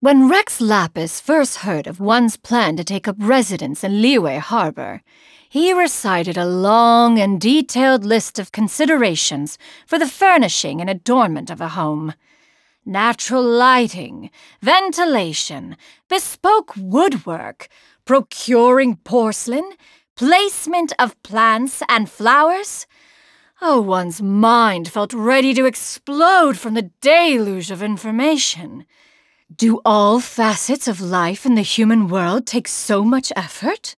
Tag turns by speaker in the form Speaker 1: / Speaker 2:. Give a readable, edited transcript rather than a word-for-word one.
Speaker 1: When Rex Lapis first heard of one's plan to take up residence in Liyue Harbor, he recited a long and detailed list of considerations for the furnishing and adornment of a home. Natural lighting, ventilation, bespoke woodwork, procuring porcelain, placement of plants and flowers. Oh, one's mind felt ready to explode from the deluge of information. Do all facets of life in the human world take so much effort?